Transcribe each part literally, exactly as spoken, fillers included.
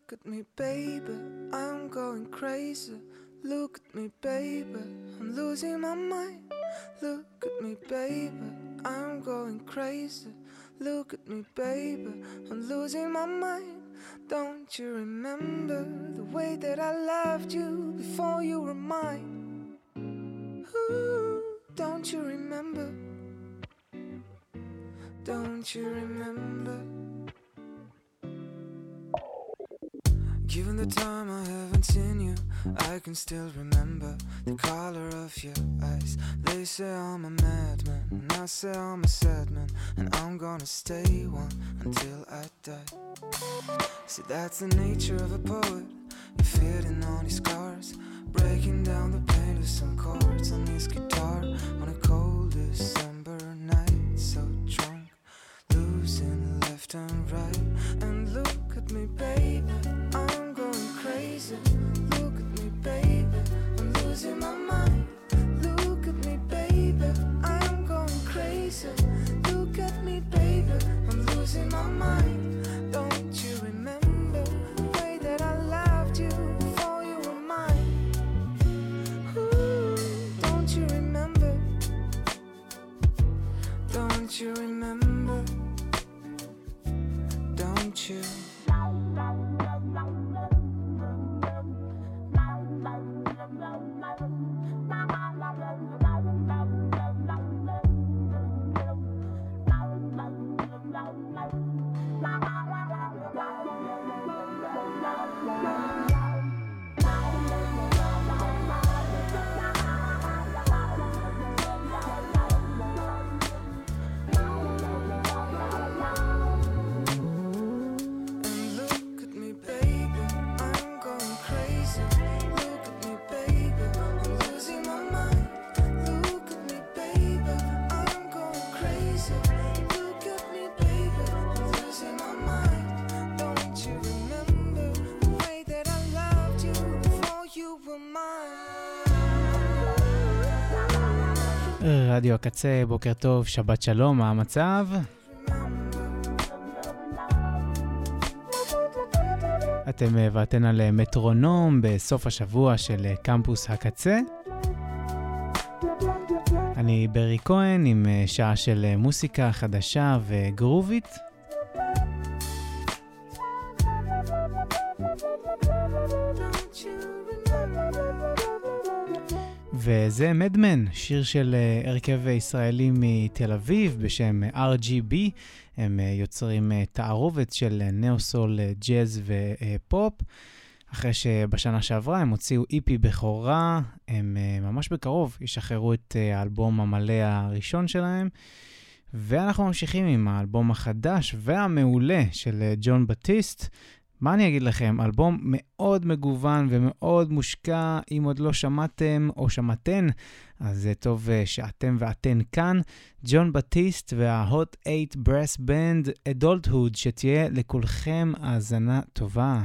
at me, baby, I'm going crazy. Look at me, baby, I'm losing my mind. Look at me, baby, I'm going crazy. Look at me, baby, I'm losing my mind. Don't you remember the way that I loved you before you were mine? Ooh, don't you remember? Don't you remember? Given the time I haven't seen you, I can still remember the color of your eyes. They say I'm a madman, and I say I'm a sad man, and I'm gonna stay one until I die. See, that's the nature of a poet. You're fitting on his scars, breaking down the pain with some chords on his guitar on a cold December night. So drunk, losing left and right. And look at me, baby, I'm going crazy. Look at me, baby, I'm losing my mind. Look at me, baby, I'm going crazy. Look at me, baby, I'm losing my mind. Don't you remember the way that I loved you before you were mine? Ooh, don't you remember? Don't you remember? Don't you? רדיו הקצה, בוקר טוב, שבת שלום, מה המצב? אתם ואתן על מטרונום בסוף השבוע של קמפוס הקצה. אני ברי כהן עם שעה של מוסיקה חדשה וגרובית. וזה מדמן, שיר של הרכב ישראלי מתל אביב בשם אר ג'י בי. הם יוצרים תערובת של נאו-סול, ג'אז ופופ. אחרי שבשנה שעברה הם הוציאו אי פי בכורה, הם ממש בקרוב ישחררו את האלבום המלא הראשון שלהם. ואנחנו ממשיכים עם האלבום החדש והמעולה של ג'ון בטיסט. מה אני אגיד לכם? אלבום מאוד מגוון ומאוד מושקע. אם עוד לא שמעתם או שמעתן, אז זה טוב שאתם ואתן כאן. ג'ון בטיסט וה-Hot eight Brass Band Adulthood, שתהיה לכולכם האזנה טובה.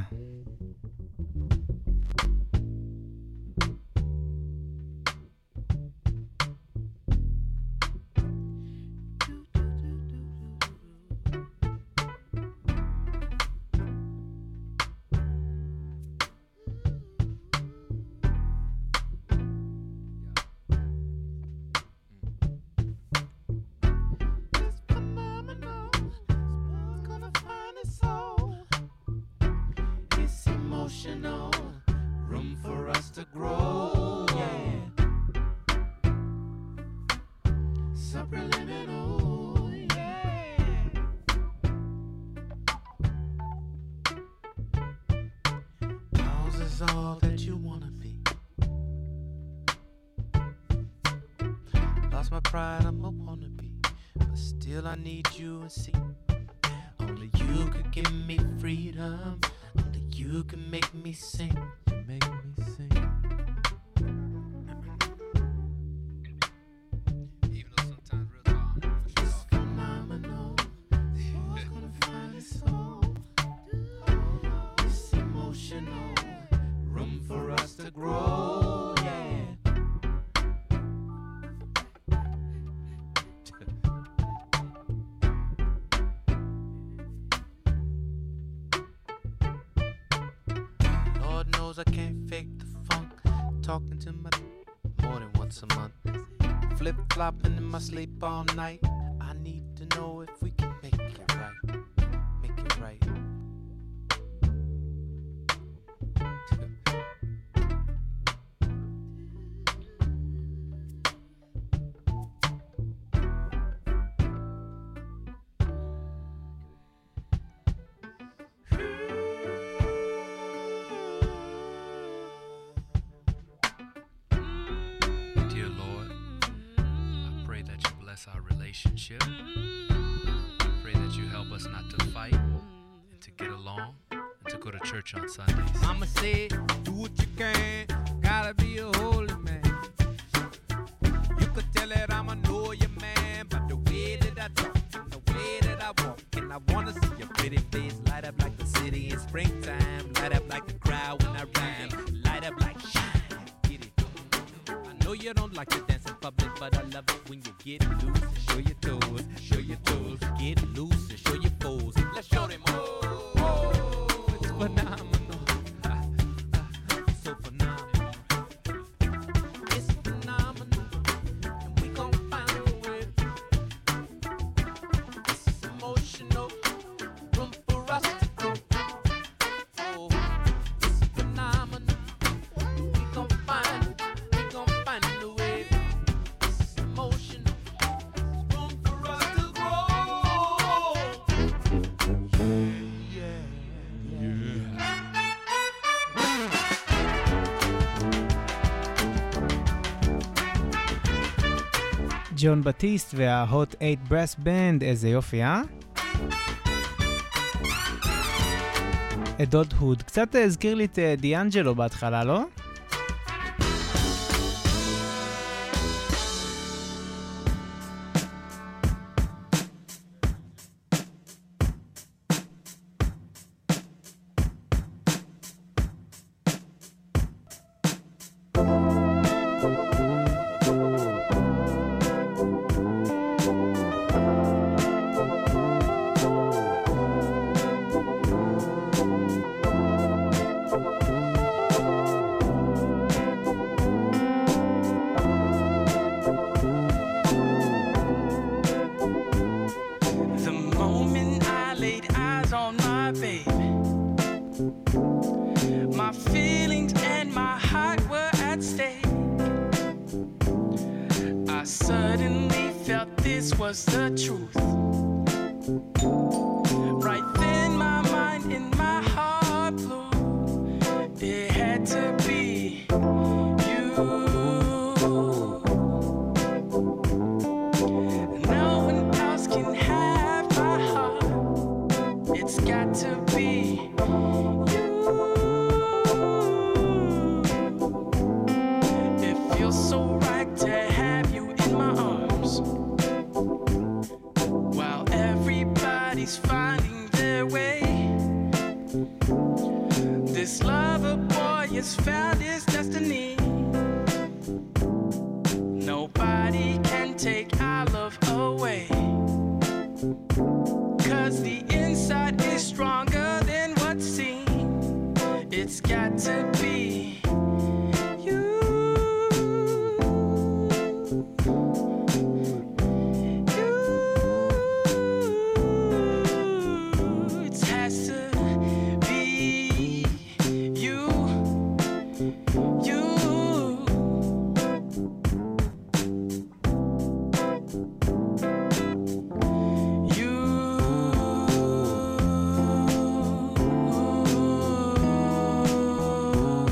Room for us to grow, yeah. Subliminal, yeah. Ours is all that you wanna be. Lost my pride, I'm a wannabe, but still I need you and see. Only you could give me freedom. Only you can make me sing. You make me sing. Even though sometimes real calm. It's phenomenal. Who's gonna find it so? It's emotional. Room for us to grow, yeah. I can't fake the funk. Talking to my more than once a month. Flip-flopping in my sleep all night. I need to know if we can make it right. Make it right. Our relationship. Pray that you help us not to fight and to get along and to go to church on Sundays. Mama said, do what you can, gotta be a holy man. You could tell that I'm a know your man by the way that I talk and the way that I walk. And I wanna see your pretty face light up like the city in springtime, light up like the crowd when I rhyme, light up like shine. Get it? I know you don't like to dance in public, but I love it when you get loose and show your toes, show your toes, get loose and show your foes. Let's show them all. Oh, it's phenomenal. It's so phenomenal. It's phenomenal. And we gon' find a way. It's emotional. Room for us to grow. Oh, it's phenomenal. We gon' find, we gon' find a way. It's emotional. Room for us to grow. Yeah, yeah. ג'ון בטיסט וה-Hot eight Brass Band, איזה יופי, אה? אדוד הוד, קצת הזכיר לי את דיאנג'לו בהתחלה, לא? The moment I laid eyes on my baby, my feelings and my heart were at stake. I suddenly felt this was the truth. Right then my mind and my heart flew. It had to be you. No one else can have my heart. It's got to be you. It feels so right to have you in my arms, while everybody's finding their way. This lover boy has found his destiny. Nobody can take our love away, 'cause the inside is stronger than what's seen. It's got to be you. You. It has to be you. You. You.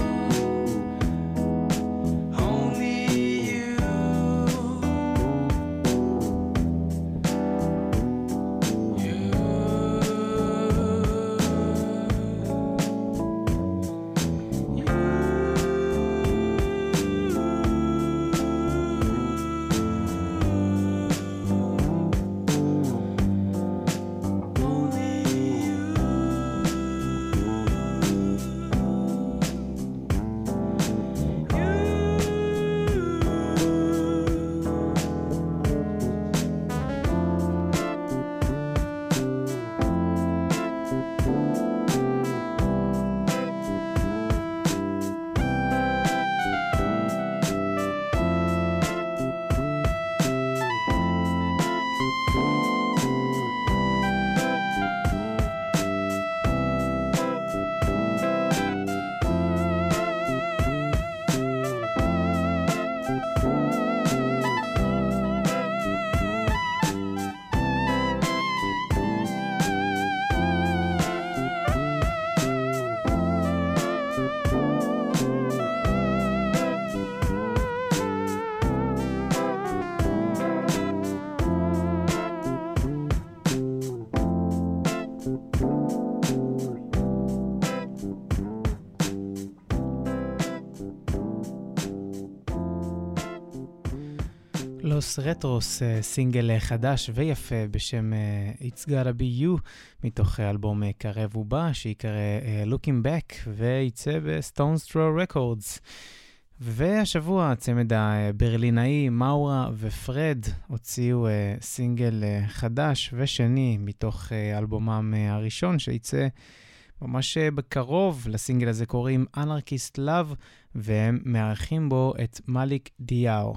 לוס רטרוס, סינגל חדש ויפה בשם It's Gotta Be You, מתוך אלבום קרב ובא, שיקרא Looking Back, וייצא ב-Stones Throw Records. והשבוע הצמד הברלינאי מאורה ופרד הוציאו סינגל חדש ושני מתוך אלבומם הראשון שייצא ממש בקרוב. לסינגל הזה קוראים Anarchist Love, והם מארחים בו את מאליק דיאו.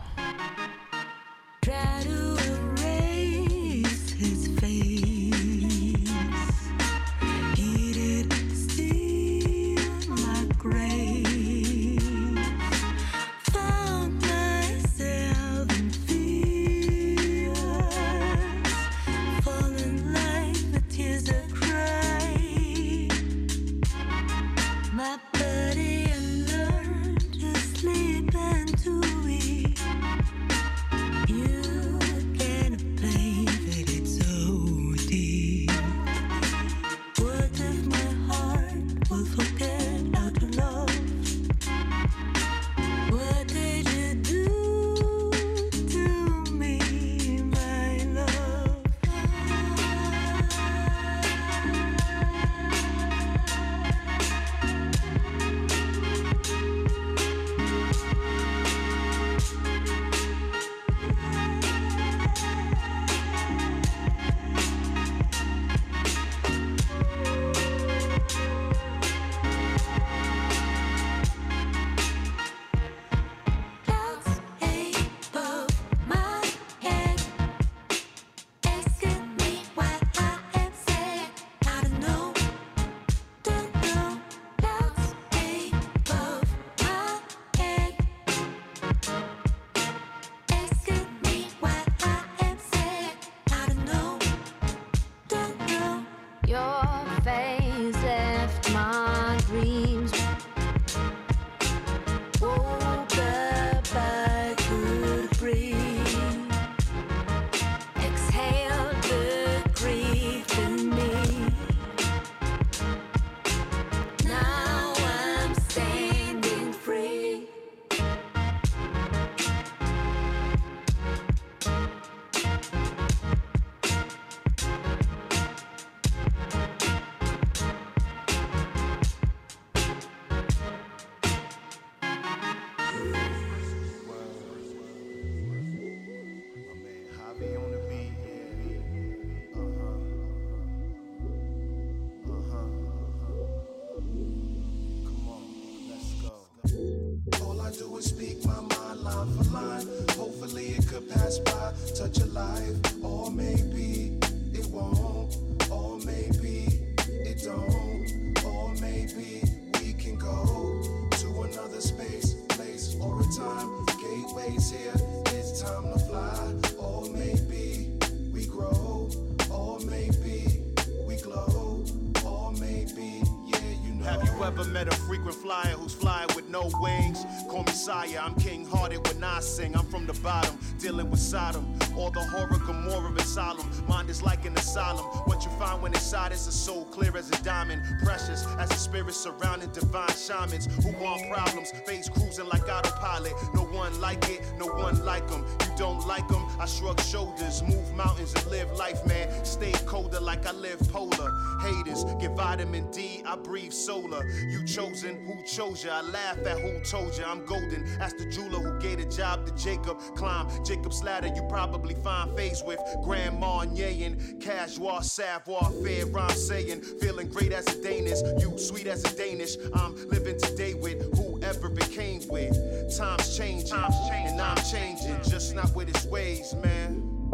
Try to erase his face. He did steal my grave. Found myself in fears, falling like the tears that cry. My body learned to sleep and to eat. You can't blame that it's so deep. What if my heart will forget how to love? What did you do to me, my love? Clouds above my head, asking me why I am sad. I don't know, don't know. Clouds above my head, asking me why I am sad. I don't know, don't know. Your face left my dreams. Woke up, I could breathe. Exhaled the grief in me. Now I'm standing free. My man Javi on the beat, yeah. Uh-huh. Uh-huh. Come on, let's go. All I do is speak my mind line for line. Hopefully it could pass by, touch a life. Or maybe it won't. Or maybe it don't. Or maybe we can go to another space, place, or a time. Gateways here, it's time to fly. Or maybe we grow. Or maybe we glow. Or maybe, yeah, you know. Have you ever met a frequent flyer who's flying with no wings? Call me Sire, I'm king-hearted when I sing. I'm from the bottom, dealing with Sodom. All the horror, Gomorrah, and solemn. Mind is like an asylum. What you find when inside is a soul clear as a diamond. Precious as a spirit surrounding divine shamans who want problems. Face cruising like autopilot. No one like it, no one like them. You don't like them, I shrug shoulders. Move mountains and live life, man. Stay colder like I live polar. Haters get vitamin D, I breathe solar. You chosen, who chose ya? I laugh at who told ya I'm golden. Ask the jeweler who gave a job to Jacob. Climb Jacob's ladder, you probably find phase with Grandma Nyeyin. Casual savoir faire, rhyme saying. Feeling great as a Danish, you sweet as a Danish. I'm living today with whoever became with. Times changing, Times changing, and I'm changing. Just not with his ways, man.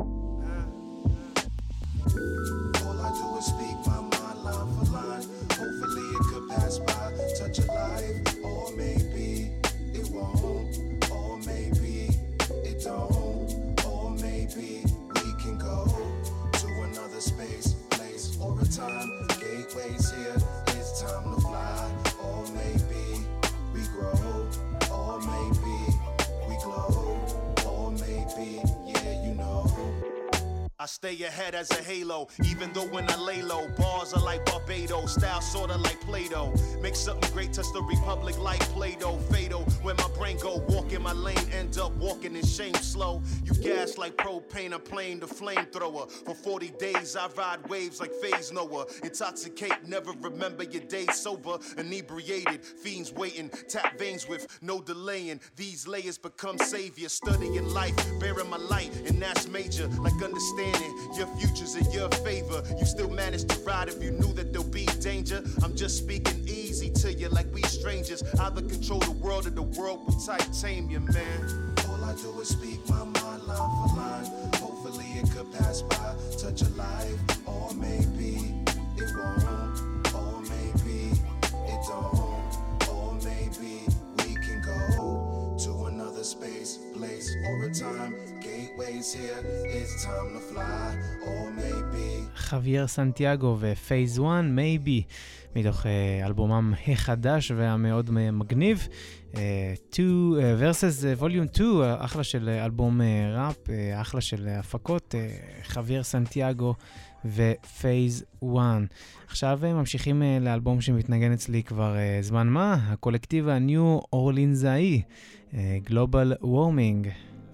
All I do is speak my mind line for line. Hopefully it could pass by, touch a life. Or maybe it won't. Or maybe it don't. Or maybe we can go to another space, place, or a time. Gateways here, it's time to fly. Or maybe we grow. Or maybe we glow. Or maybe, yeah, you know. I stay ahead as a halo, even though when I lay low, bars are like Barbados, style sorta like Play-Doh. Make something great, touch the Republic like Play-Doh. Fatal, when my brain go, walk in my lane, end up walking in shame slow. You gas like propane, a plane, the flamethrower. For forty days, I ride waves like Phase Noah. Intoxicate, never remember your days sober. Inebriated, fiends waiting, tap veins with no delaying. These layers become savior, studying life, bearing my light, and that's major. Like understanding your future's in your favor. You still manage to ride if you knew that there'll be danger. I'm just speaking easy to you like we strangers. Either control the world or the world will titanium, man. All I do is speak my mind line for line. Hopefully it could pass by, touch a life. Or maybe it won't. Or maybe it don't. Or maybe we can go to another space, place, or a time. Gateways here, it's time to fly. Or maybe חוויאר סנטיאגו ופייז אחת, מייבי, מתוך uh, אלבומם החדש והמאוד מגניב. uh, two, uh, versus uh, volume two, uh, אחלה של אלבום uh, ראפ, uh, אחלה של הפקות, uh, חוויאר סנטיאגו ופייז אחת. עכשיו uh, ממשיכים uh, לאלבום שמתנגן אצלי כבר uh, זמן מה, הקולקטיב הניו אורלינזאי, uh, Global Warming.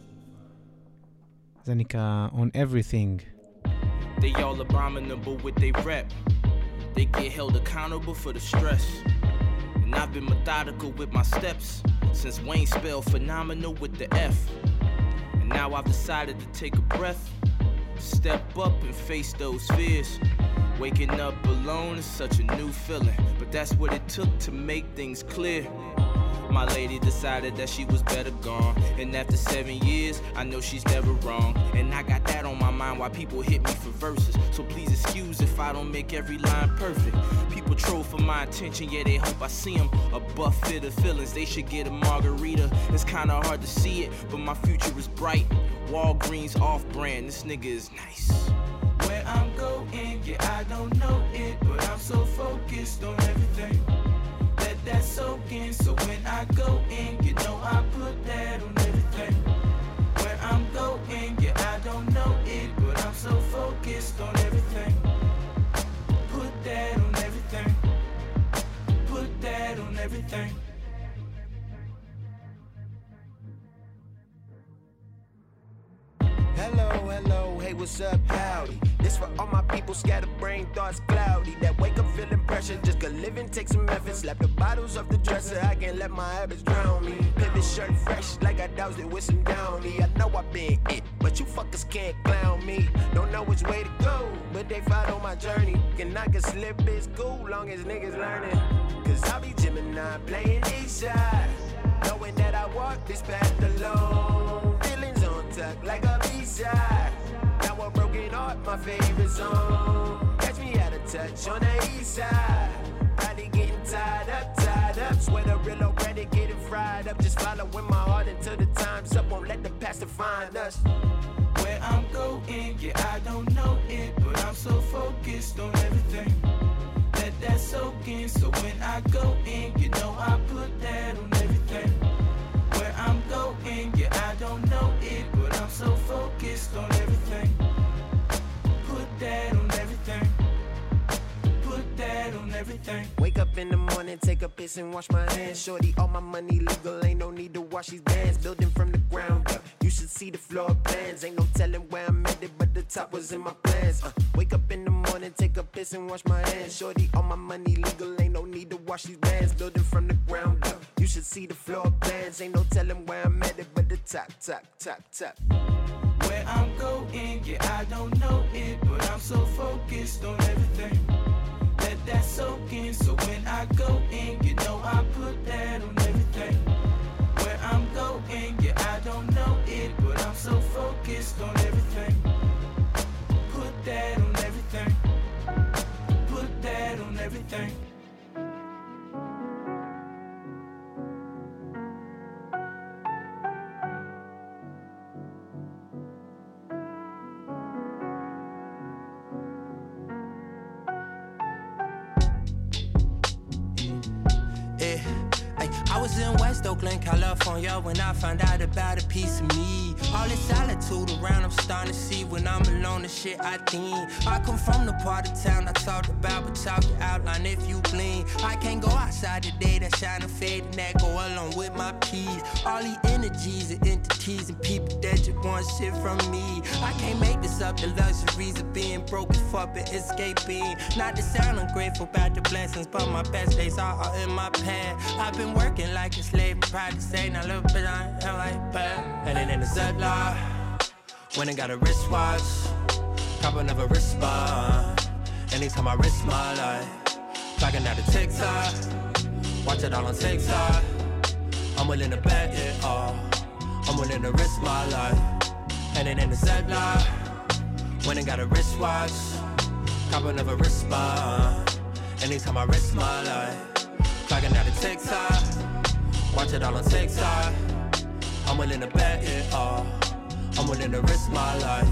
זה נקרא On Everything. They all abominable with they rep. They get held accountable for the stress. And I've been methodical with my steps since Wayne spelled phenomenal with the F. And now I've decided to take a breath, step up and face those fears. Waking up alone is such a new feeling, but that's what it took to make things clear. My lady decided that she was better gone, and after seven years, I know she's never wrong. And I got that on my mind while people hit me for verses. So please excuse if I don't make every line perfect. People troll for my attention, yeah, they hope I see them. A buffet of feelings, they should get a margarita. It's kinda hard to see it, but my future is bright. Walgreens off-brand, this nigga is nice. Where I'm going, yeah, I don't know it, but I'm so focused on everything. Let that soak in, so when I go in, you know I put that on everything. Where I'm going, yeah, I don't know it, but I'm so focused on everything. Put that on everything. Put that on everything. Hello, hello, hey, what's up, howdy? This for all my people, scattered brain thoughts cloudy. That wake up feeling pressure, just go live and take some effort. Slap the bottles off the dresser, I can't let my habits drown me. Pivot shirt fresh, like I doused it with some Downy. I know I've been it, but you fuckers can't clown me. Don't know which way to go, but they follow my journey. And I can slip, it's cool, long as niggas learning. Cause I be Gemini playing each side, knowing that I walk this path alone. Feelings on tuck like a B-side. Now a broken heart, my favorite song. Catch me out of touch on the east side. Body getting tied up, tied up. Sweater real already getting fried up. Just following my heart until the time's up. Won't let the past define us. Where I'm going, yeah, I don't know it, but I'm so focused on everything. Let that soak in, so when I go in, you know I put that on everything. Where I'm going, yeah, I don't know it, but I'm so focused on everything. Put that on everything. Put that on everything. Wake up in the morning, take a piss and wash my hands. Shorty, all my money legal, ain't no need to wash these bands. Building from the ground up, you should see the floor plans. Ain't no telling where I'm headed, but the top was in my plans. uh, Wake up in the morning, take a piss and wash my hands. Shorty, all my money legal, ain't no need to wash these bands. Building from the ground up, you should see the floor plans. Ain't no telling where I'm headed, but the top, top, top, top. Where I'm going, yeah, I don't know it, but I'm so focused on everything. Let that soak in, so when I go in, you know I put that on everything. Where I'm going, yeah, I don't know it, but I'm so focused on everything. Put that on everything. Put that on everything. I was in West Oakland, California, when I found out about a piece of me. All this solitude around, I'm starting to see when I'm alone, the shit I think. I come from the part of town I talked about, but chalk your outline if you blink. I can't go outside today, that shine and fade, and that go along with my peace. All these energies and entities and people that just want shit from me. I can't make this up, the luxuries of being broke as fuck and escaping. Not to sound ungrateful about the blessings, but my best days are all in my past. I've been working like a slave, proud to say, now look, but I am like bad. And then in the Zedlock, when I got a wristwatch, cop another wristband. Anytime I risk my life, clocking out the TikTok, watch it all on TikTok. I'm willing to bet it all, I'm willing to risk my life. And then in the Zedlock, when I got a wristwatch, cop another wristband. Anytime I risk my life, clocking out the TikTok, watch it all on TikTok. I'm willing to bet it all, I'm willing to risk my life.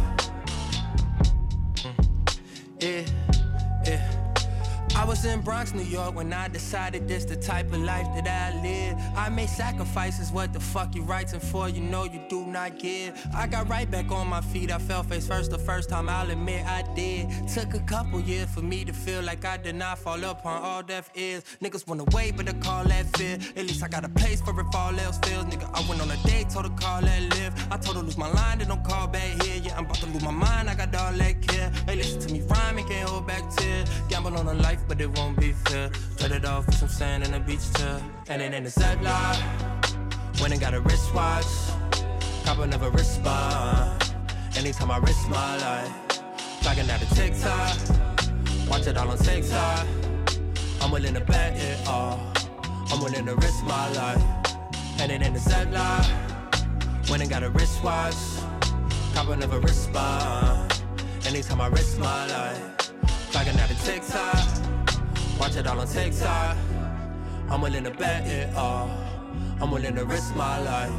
Mm. Yeah, yeah. I was in Bronx, New York when I decided this the type of life that I live. I made sacrifices, what the fuck you writing for, you know you do not give. I got right back on my feet, I fell face first the first time, I'll admit I did. Took a couple years for me to feel like I did not fall upon all deaf ears. Niggas wanna wait, but I call that fear. At least I got a place for if all else fails. Nigga, I went on a date, told her call that live. I told her lose my line, then don't call back here. Yeah, I'm about to lose my mind, I got all that care. Hey, listen to me rhyme, and can't hold back tears. Gamble on a life, but it won't be fair. Trade it off for some sand and a beach chair. And then in the Zedlock, when I got a wristwatch, cop another wristband. Anytime I risk my life, clocking out the TikTok, watch it all on TikTok. I'm willing to bet it all, I'm willing to risk my life. And then in the Zedlock, when I got a wristwatch, cop another wristband. Anytime I risk my life, clocking out the TikTok, watch it all on TikTok. I'm willing to bet it all, I'm willing to risk my life.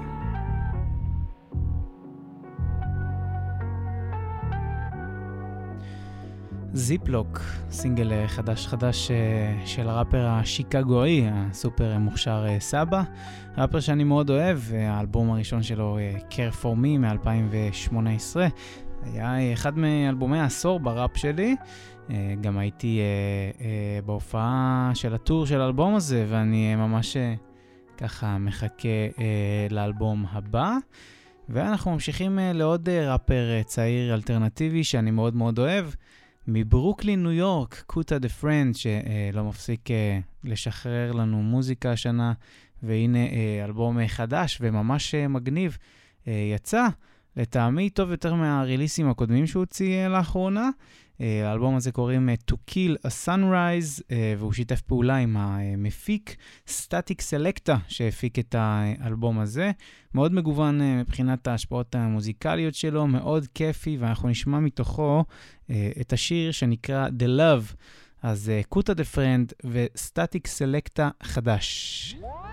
זיפלוק, סינגל חדש חדש של הראפר השיקגואי, הסופר מוכשר סבא. ראפר שאני מאוד אוהב, האלבום הראשון שלו, Care For Me, מ-אלפיים שמונה עשרה. היה אחד מאלבומי העשור בראפ שלי. גם הייתי בהופעה של הטור של האלבום הזה, ואני ממש ככה מחכה לאלבום הבא. ואנחנו ממשיכים לעוד ראפר צעיר אלטרנטיבי שאני מאוד מאוד אוהב. מברוקלין, ניו יורק, קוטה דה פרנד, שלא מפסיק לשחרר לנו מוזיקה השנה, והנה אלבום חדש וממש מגניב יצא. לטעמי טוב יותר מהריליסים הקודמים שהוא הוציא לאחרונה. האלבום הזה קוראים To Kill a Sunrise, והוא שיתף פעולה עם המפיק Static Selecta, שהפיק את האלבום הזה. מאוד מגוון מבחינת ההשפעות המוזיקליות שלו, מאוד כיפי, ואנחנו נשמע מתוכו את השיר שנקרא The Love. אז קוטה דה פרנד ו-Static Selecta חדש.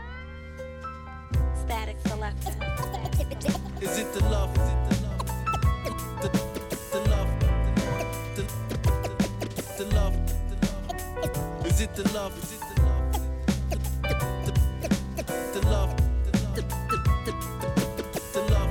Static Selecta. Is it the love? Is it the love? The, the love? The, the love? Is it the love? Is it the love? The, the love? The, the love?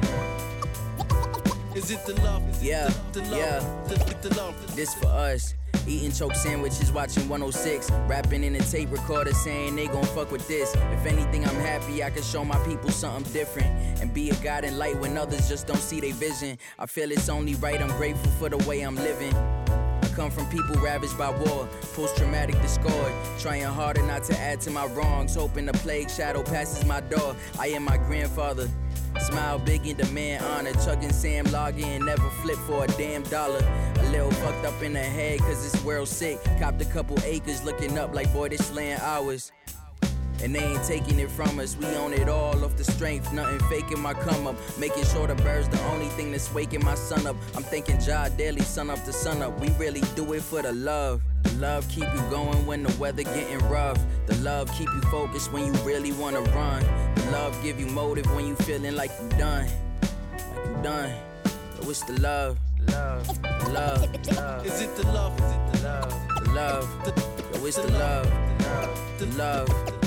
Is it the love? Yeah, the love? yeah. The, the love? This for us. Eating choke sandwiches, watching one oh six, rapping in a tape recorder saying they gon' fuck with this. If anything, I'm happy I can show my people something different and be a guide and light when others just don't see their vision. I feel it's only right, I'm grateful for the way I'm living. I come from people ravaged by war, post-traumatic discord, trying harder not to add to my wrongs, hoping the plague shadow passes my door. I am my grandfather. Smile big and demand honor, chugging Sam Lager and never flip for a damn dollar. A little fucked up in the head cause this world's sick. Copped a couple acres looking up like boy this land ours. And they ain't taking it from us, we own it all off the strength. Nothing faking my come up, making sure the bird's the only thing that's waking my son up. I'm thinking Jah daily, sun up to sun up. We really do it for the love. The love keep you going when the weather getting rough. The love keep you focused when you really wanna run. The love give you motive when you feeling like you done. Like you done. But what's the love? Love. The love. Love. Is it the love? Is it the love? The love. Yo, it's the love. The love. The love.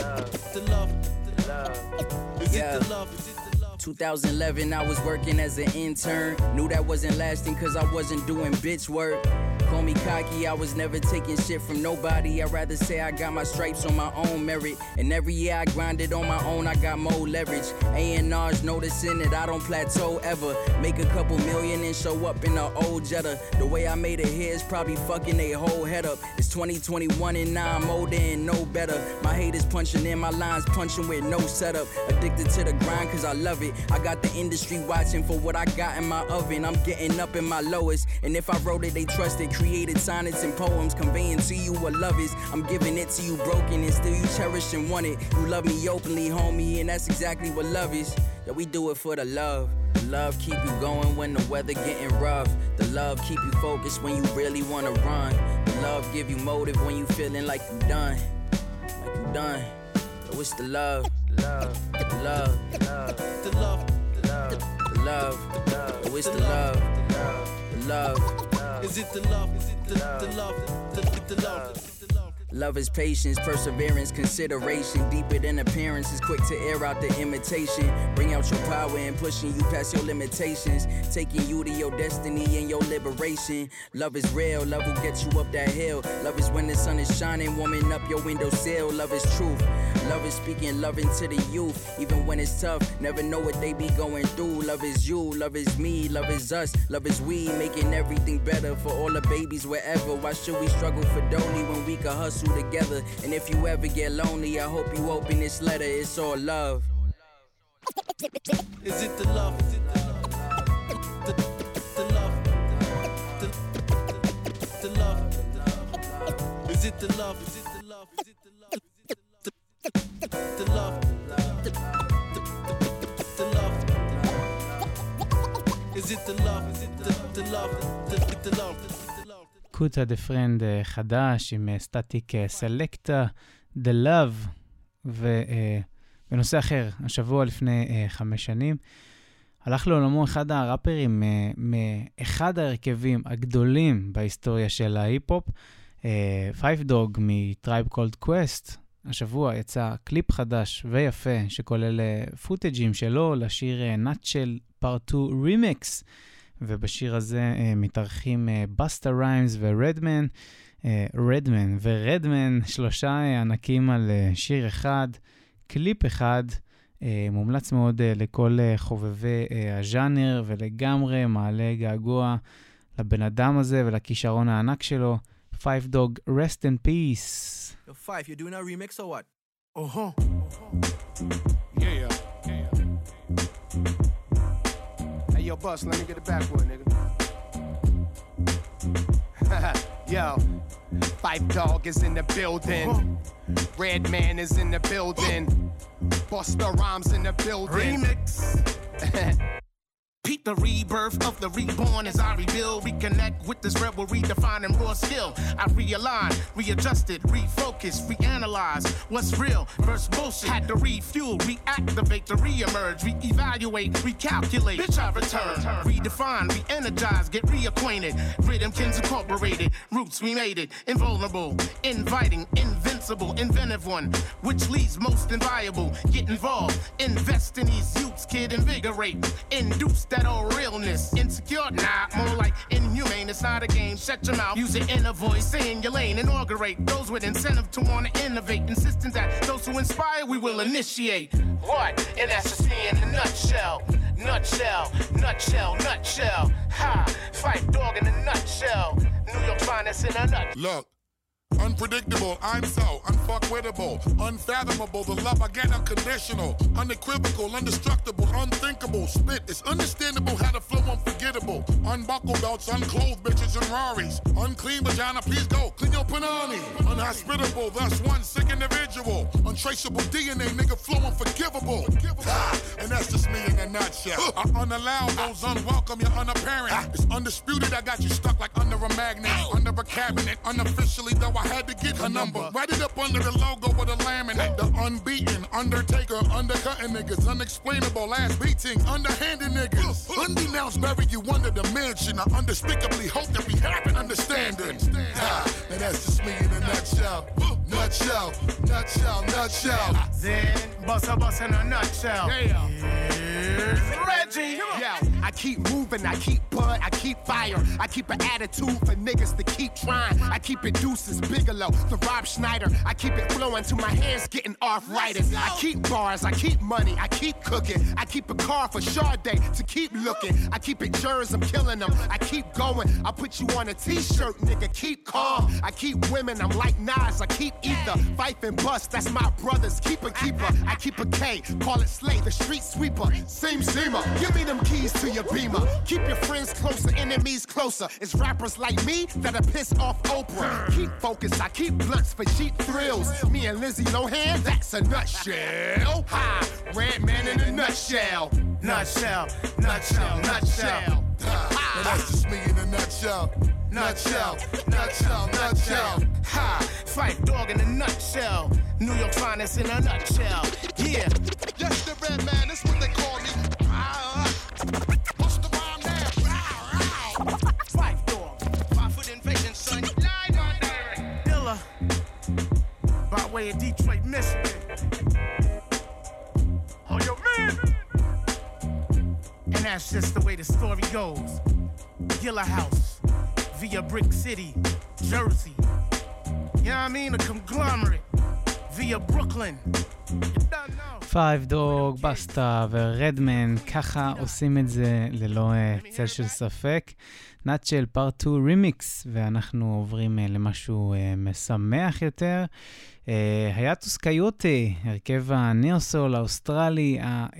it the love? The love. Is Yeah. it the love? Is it the love? twenty eleven, I was working as an intern. Knew that wasn't lasting cause I wasn't doing bitch work. Call me cocky, I was never taking shit from nobody. I'd rather say I got my stripes on my own merit. And every year I grinded on my own, I got more leverage. A and R's noticing that I don't plateau ever. Make a couple million and show up in an old Jetta. The way I made it here is probably fucking they whole head up. It's twenty twenty-one and now I'm older and no better. My haters punching in, my lines punching with no setup. Addicted to the grind cause I love it. I got the industry watching for what I got in my oven. I'm getting up in my lowest. And if I wrote it, they trusted. Created sonnets and poems conveying to you what love is. I'm giving it to you broken and still you cherish and want it. You love me openly, homie, and that's exactly what love is. Yeah, we do it for the love. The love keep you going when the weather getting rough. The love keep you focused when you really wanna run. The love give you motive when you feeling like you done. Like you done. So it's the love. The love. The love. The love. The love. The love. The love. Oh, it's the love. The love. The love. Is it the love? Is it the, the love? The, the, the love? Love is patience, perseverance, consideration. Deeper than appearance, is quick to air out the imitation. Bring out your power and pushing you past your limitations. Taking you to your destiny and your liberation. Love is real, love will get you up that hill. Love is when the sun is shining, warming up your windowsill. Love is truth. Love is speaking love into the youth. Even when it's tough, never know what they be going through. Love is you, love is me, love is us, love is we. Making everything better for all the babies wherever. Why should we struggle for Dolly when we can hustle together? And if you ever get lonely, I hope you open this letter. It's all love. Is it the love? Is it the love? The, the love. The, the love. Is it the love? Is it the love? Is it the love? The, the love. The, the love. Is it the love? Is it the, the love? The, the love. קוטה דה פרנד חדש עם סטטיק סלקטה, The Love. ובנושא אחר, השבוע לפני חמש שנים, הלך לעולמו אחד הראפרים מאחד ההרכבים הגדולים בהיסטוריה של ההיפ-הופ, Five Dog מטרייב קולד קווסט. השבוע יצא קליפ חדש ויפה שכולל פוטג'ים שלו לשיר Nutshell Part שתיים Remix. ובשיר הזה uh, מתארחים בסטה uh, ריימס ורדמן, uh, רדמן ורדמן, שלושה uh, ענקים על uh, שיר אחד, קליפ אחד, uh, מומלץ מאוד uh, לכל uh, חובבי uh, הז'אנר, ולגמרי מעלה געגוע לבן אדם הזה ולכישרון הענק שלו. Five Dog, rest in peace. Yo, Five, you doing a remix or what? Uh-huh. Yeah, yeah. Hey, yo, Bus, let me get the backwood, nigga. Yo, Five Dog is in the building. Uh-huh. Red Man is in the building. Busta Rhymes in the building. Remix. Peep the rebirth of the reborn as I rebuild, reconnect with this rebel, redefining raw skill. I realign, readjusted, refocus, reanalyze what's real versus bullshit. Had to refuel, reactivate, to reemerge, reevaluate, recalculate. Bitch, I return, redefine, re-energize, get reacquainted. Rhythmkins incorporated, roots we made it, invulnerable, inviting, invincible, inventive one, which leads most inviolable. Get involved, invest in these youths, kid, invigorate, induce that old realness. Insecure? Nah, more like inhumane. It's not a game. Shut your mouth. Use your inner voice. Stay in your lane. Inaugurate those with incentive to want to innovate. Insisting that those who inspire, we will initiate. What? And that's just me in a nutshell. Nutshell. Nutshell. Nutshell. Ha! Fight Dog in a nutshell. New York finest in a nutshell. Look. Unpredictable, I'm so unfuckwittable, unfathomable, the love I get unconditional, unequivocal, indestructible, unthinkable, spit is understandable, how to flow unforgettable, unbuckle belts, unclothed bitches and Raris, unclean vagina, please go, clean your panani, unhospitable, thus one sick individual, untraceable D N A, nigga flow unforgivable, ah, and that's just me in a nutshell, I unallow those unwelcome, you're unapparent, it's undisputed, I got you stuck like under a magnet, under a cabinet, unofficially though I had to get her number. Write it up under the logo with a laminate. The unbeaten, undertaker, undercutting niggas, unexplainable ass beatings, underhanded niggas. Undenounced, bury you under the mansion. I unspeakably hope that we have an understanding. Ah, and that's just me in a nutshell. Nutshell. nutshell, nutshell, nutshell. Then bust a bus in a nutshell. Yeah. Here's Reggie. Yo, I keep moving, I keep bud, I keep fire. I keep an attitude for niggas to keep trying. I keep it Deuces, Bigelow, the Rob Schneider. I keep it flowing till my hands getting arthritis. I keep bars, I keep money, I keep cooking. I keep a car for Sade to keep looking. I keep it jurors, I'm killing them. I keep going, I put you on a t-shirt, nigga, keep calm. I keep women, I'm like Nas, I keep ether. Fife and bust, that's my brothers, keep a keeper. I keep a K, call it Slay, the street sweeper. Same seamer, give me them keys to your Beamer. Keep your friends closer, enemies closer. It's rappers like me that'll piss off Oprah. Keep focused, I keep blunts for cheap thrills. Me and Lizzie Lohan, that's a nutshell. Ha, Red Man in a nutshell. Nutshell, nutshell, nutshell. Now that's just me in a nutshell. Nutshell, nutshell, nutshell. Ha, Fight Dog in a nutshell. New York finest in a nutshell. Yeah. Yes, the Red Man, that's what they call me. What's the rhyme now? Fight Dog. Five foot invasion, son. Live on direct. Dilla. By way of Detroit, Michigan. Oh, yo, man. And that's just the way the story goes. Gilla House, via Brick City, Jersey. You know what I mean? A conglomerate, via Brooklyn. You don't know. פייב דוג, בסטה ורדמן, ככה עושים את זה ללא uh, צל של ספק. נאצ'ל פארט שתיים רימיקס, ואנחנו עוברים uh, למשהו uh, משמח יותר. Uh, היאטוס קיוטי, הרכב הניאוסול האוסטרלי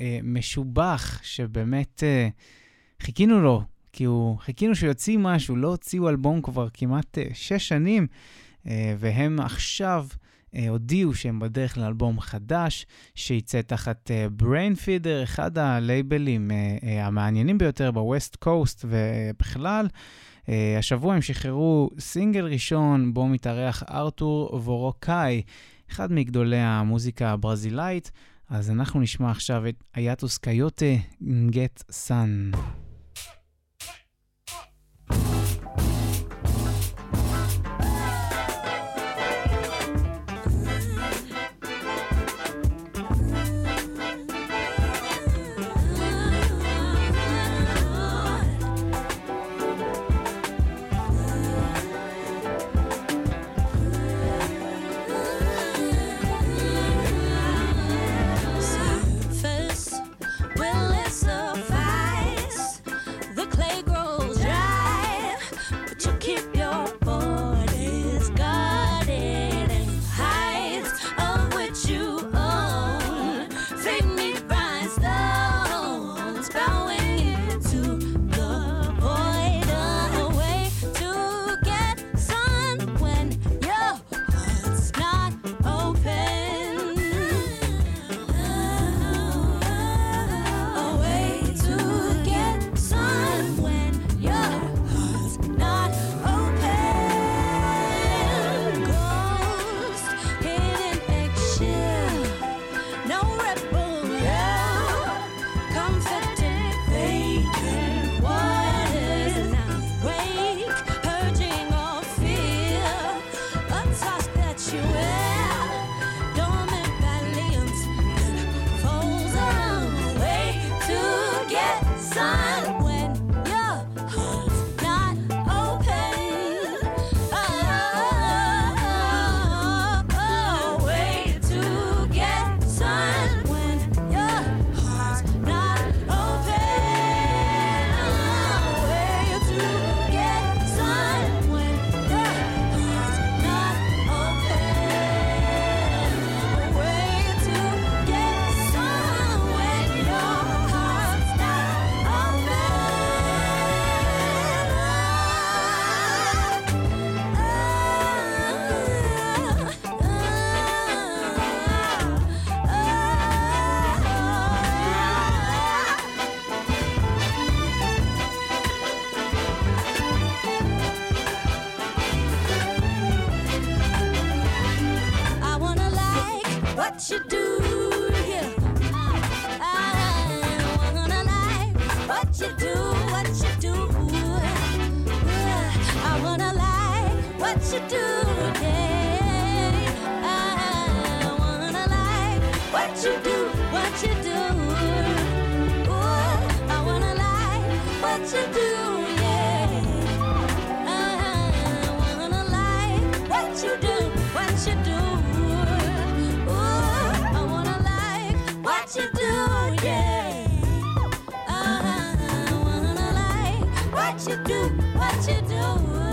המשובח, שבאמת uh, חיכינו לו, כי הוא, חיכינו שיוציא משהו, לא הוציאו אלבום כבר כמעט uh, שש שנים, uh, והם עכשיו הודיעו שהם בדרך לאלבום חדש, שיצא תחת Brain Feeder, אחד הלייבלים המעניינים ביותר בווסט קוסט ובכלל. השבוע הם שחררו סינגל ראשון בו מתארח ארתור וורוקאי, אחד מגדולי המוזיקה הברזילאית. אז אנחנו נשמע עכשיו את היאטוס קיוטה, Get Sun. What you do today? I you do, what you do.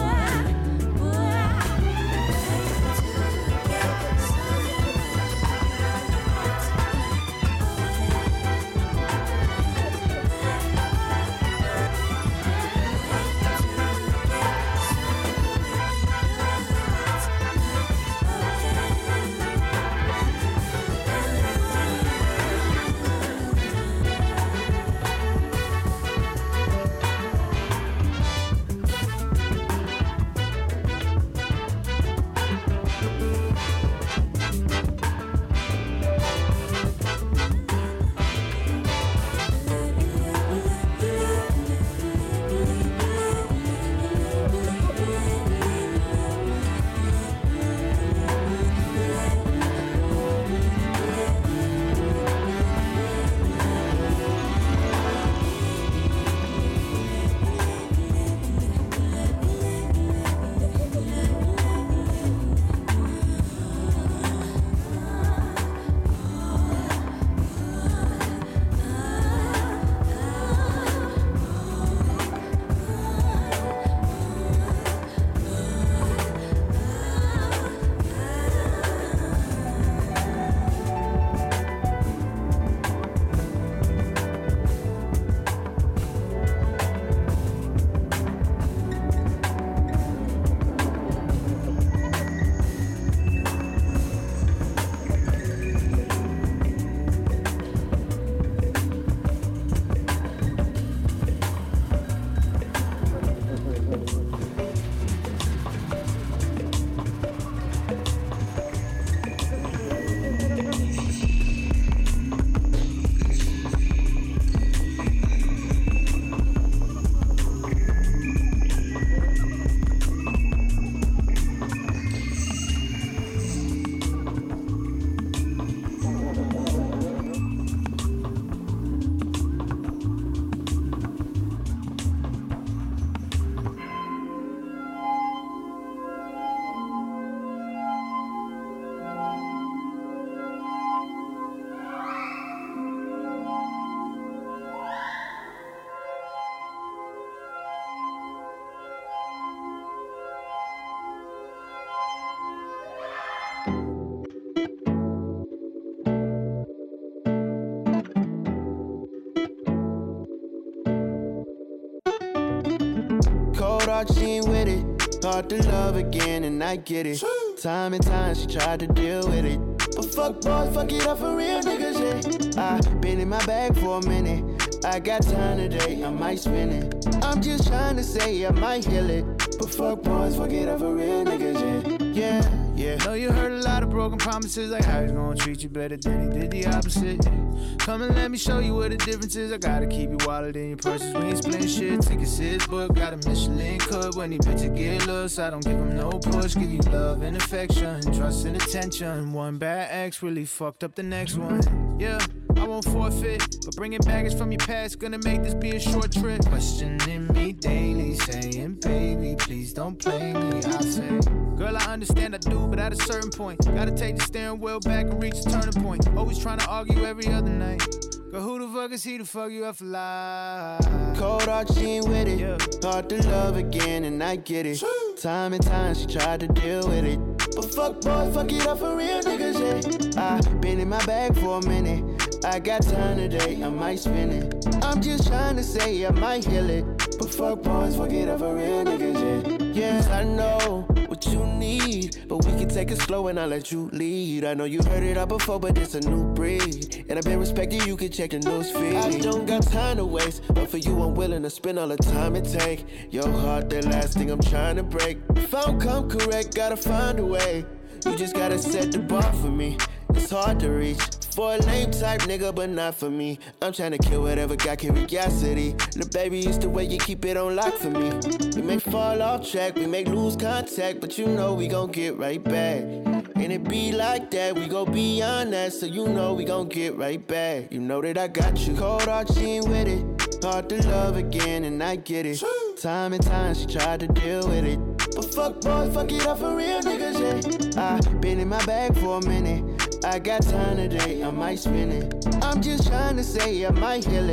Hard, she ain't with it. Hard to love again, and I get it. Time and time she tried to deal with it. But fuck boys, fuck it up for real niggas, yeah. I been in my bag for a minute. I got time today, I might spin it. I'm just trying to say I might heal it. But fuck boys, fuck it up for real niggas, yeah. Yeah, yeah. Know you heard a lot of broken promises, like how he's gonna treat you better than he did the opposite. Come and let me show you what the difference is. I gotta keep you wallet in your purses when you splitting shit. Take a sis book, got a Michelin cook. When these bitches get loose, I don't give them no push. Give you love and affection, trust and attention. One bad ex really fucked up the next one. Yeah, I won't forfeit, but bringing baggage from your past gonna make this be a short trip. Questioning me daily, saying, baby, please don't play me. I say, girl, I understand I do, but at a certain point, gotta take the steering wheel back and reach the turning point. Always trying to argue every other night. Girl, who the fuck is he to fuck you up for life? Cold heart, she ain't with it. Yeah. Hard to love again, and I get it. Time and time she tried to deal with it. But fuck boys, fuck it up for real niggas, yeah. I been in my bag for a minute. I got time today, I might spin it. I'm just trying to say I might heal it. But fuck boys, fuck it up for real niggas, yeah. Yeah, I know what you need, but we can take it slow and I'll let you lead. I know you heard it all before, but it's a new breed. And I've been respecting you, can check the news feed. I don't got time to waste, but for you I'm willing to spend all the time it take. Your heart, the last thing I'm trying to break. If I don't come correct, gotta find a way. You just gotta set the bar for me. It's hard to reach for a lame type nigga, but not for me. I'm trying to kill whatever got curiosity. The baby is the way you keep it on lock for me. We may fall off track, we may lose contact, but you know we gon' get right back. And it be like that, we go beyond that, so you know we gon' get right back. You know that I got you. Cold heart, she ain't with it. Hard to love again, and I get it. Time and time she tried to deal with it. But fuck boys, fuck it up for real niggas, yeah. I been in my bag for a minute. I got time today, I might spin it. I'm just trying to say I might heal it.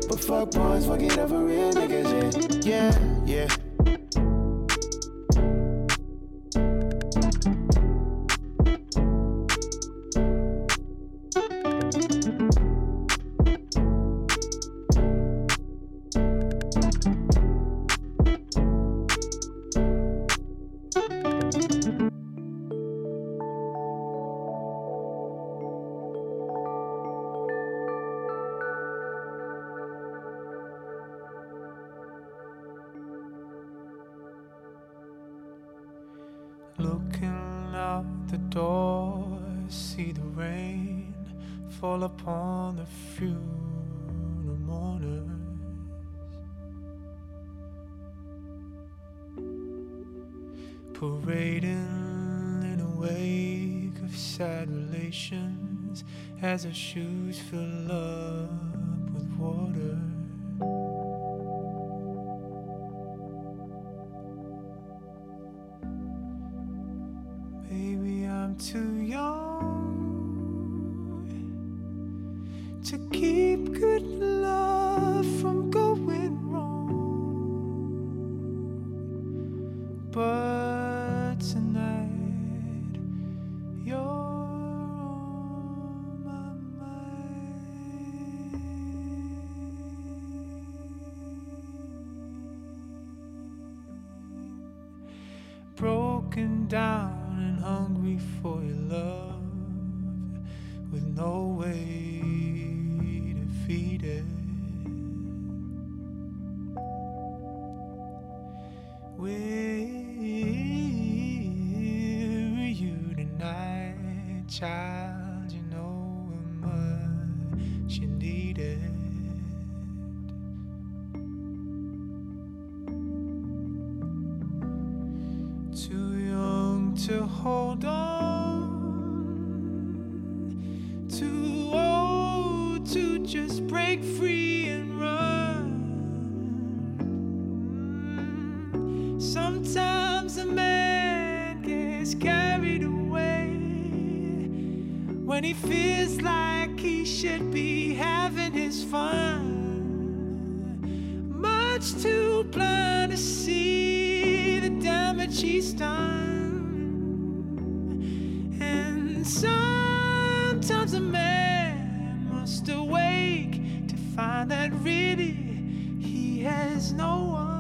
But fuck boys, fuck it up for real niggas, yeah, yeah, yeah. Looking out the door, see the rain fall upon the funeral mourners. Parading in a wake of sad relations as our shoes fill up with water. Maybe I'm too young to keep good love from going wrong, but tonight you're on my mind. Broken down and hungry for your love, with no way to feed it. Where are you tonight, child? You know how much you need it. Too young to hold on, too old to just break free and run. Sometimes a man gets carried away when he feels like he should be having his fun. Much too blind to see the damage he's done. And sometimes a man must awake to find that really he has no one.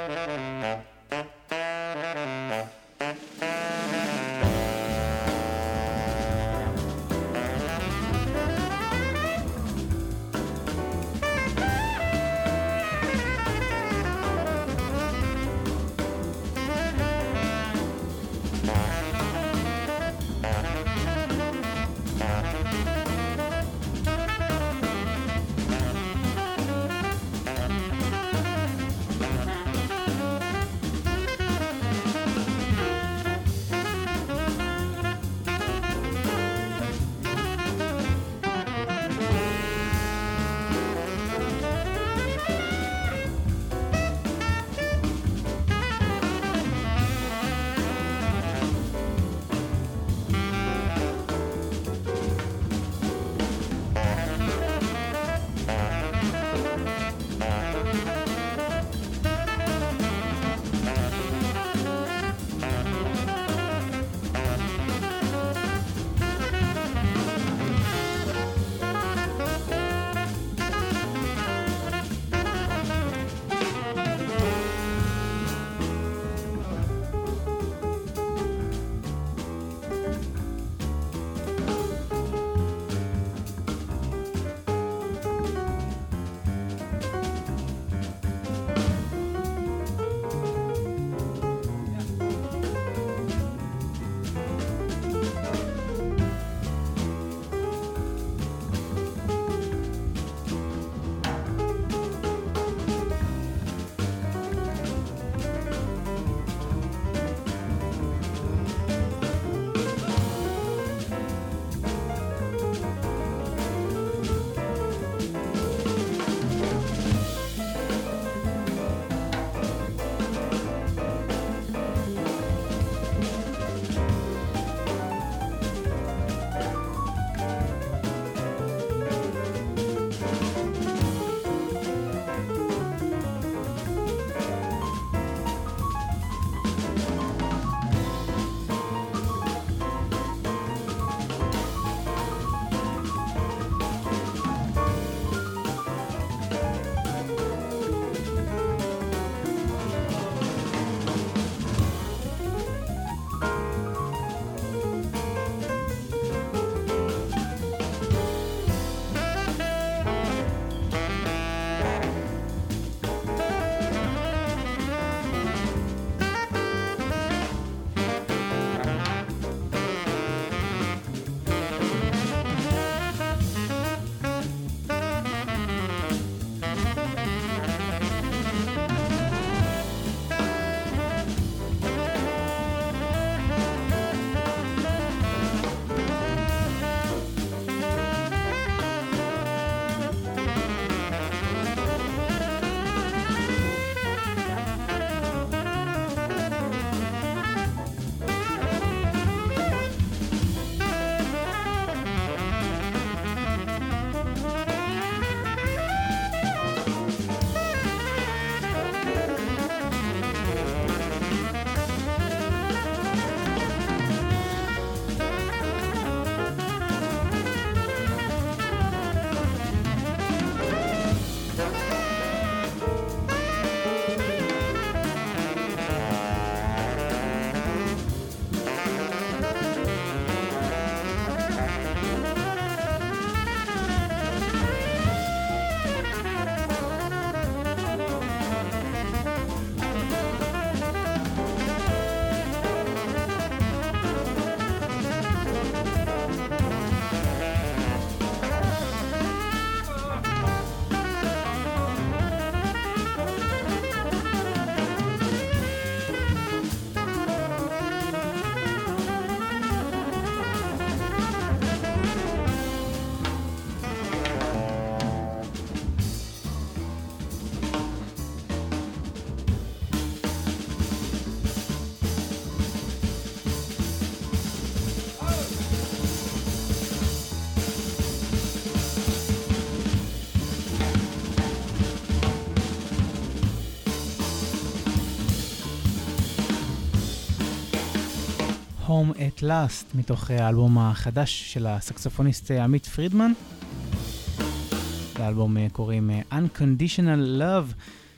Home at Last, מתוך האלבום החדש של הסקסופוניסט עמית פרידמן. לאלבום קוראים Unconditional Love,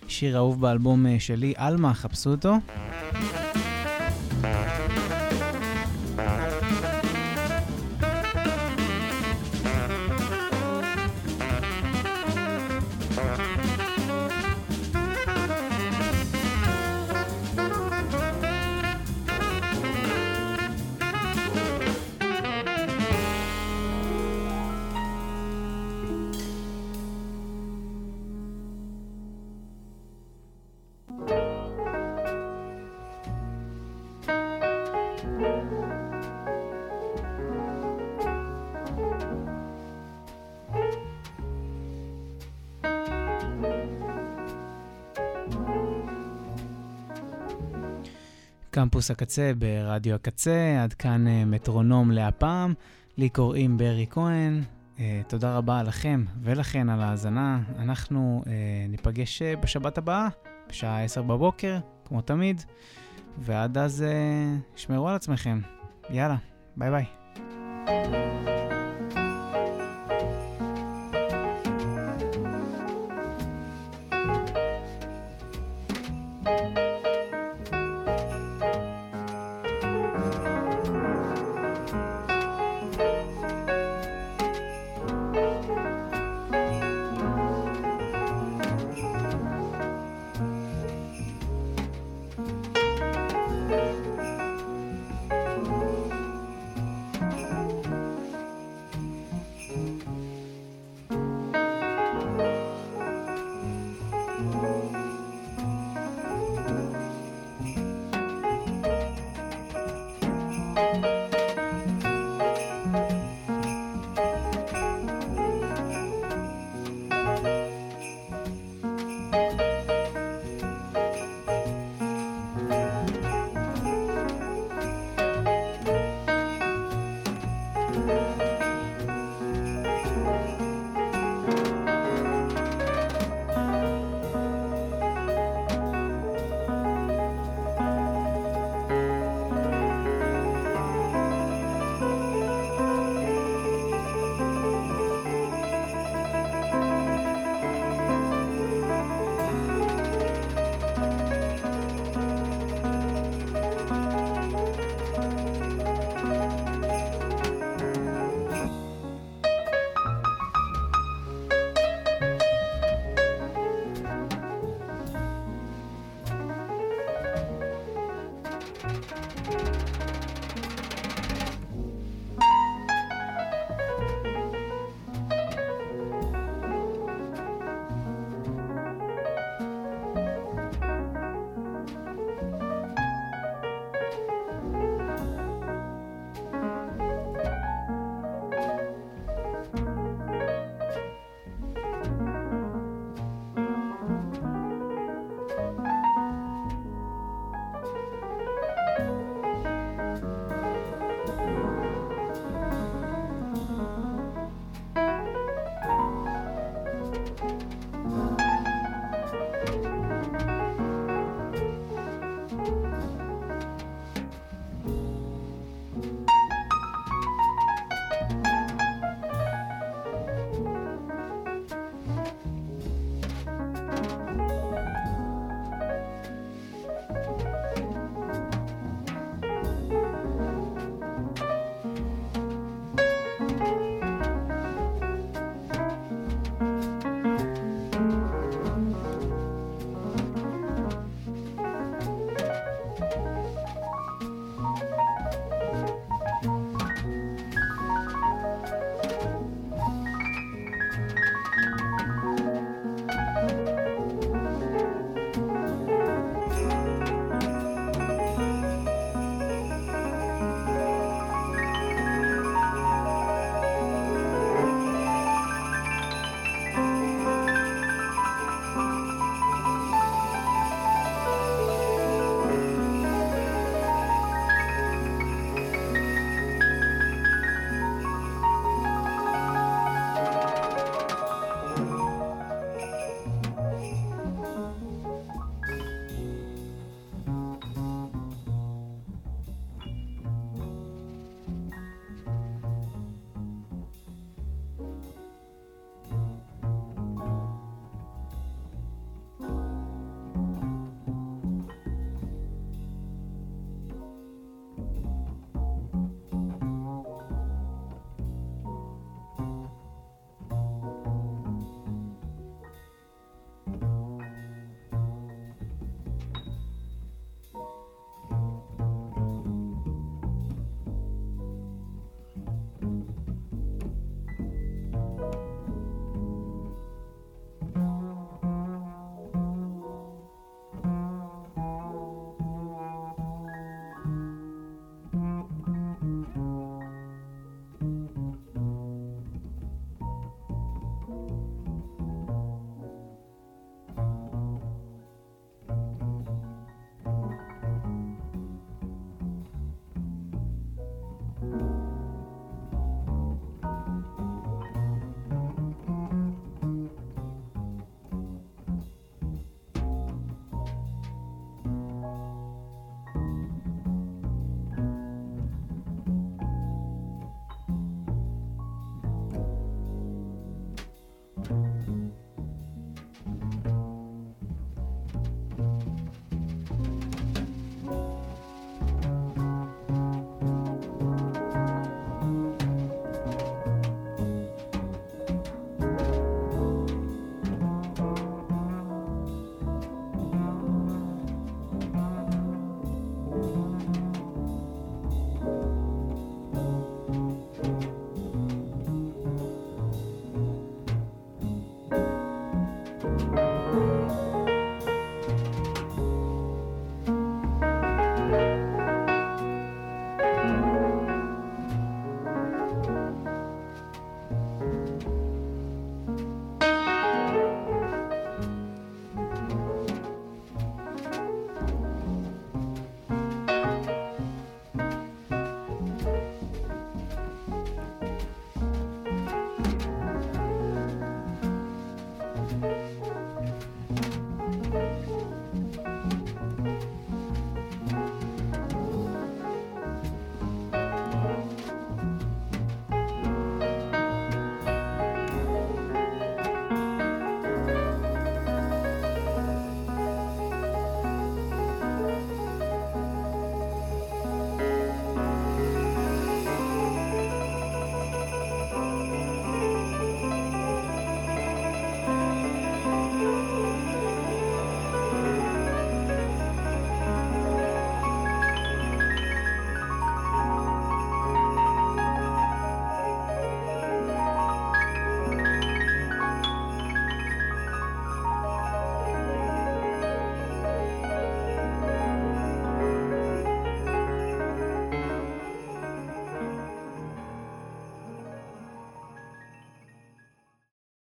שיר אהוב באלבום שלי, אלמה, חפשו אותו. קמפוס הקצה ברדיו הקצה, עד כאן מטרונום להפעם. לי קוראים ברי כהן. תודה רבה לכם ולכן על ההאזנה. אנחנו ניפגש בשבת הבאה, בשעה עשר בבוקר, כמו תמיד. ועד אז שמרו על עצמכם. יאללה, ביי ביי.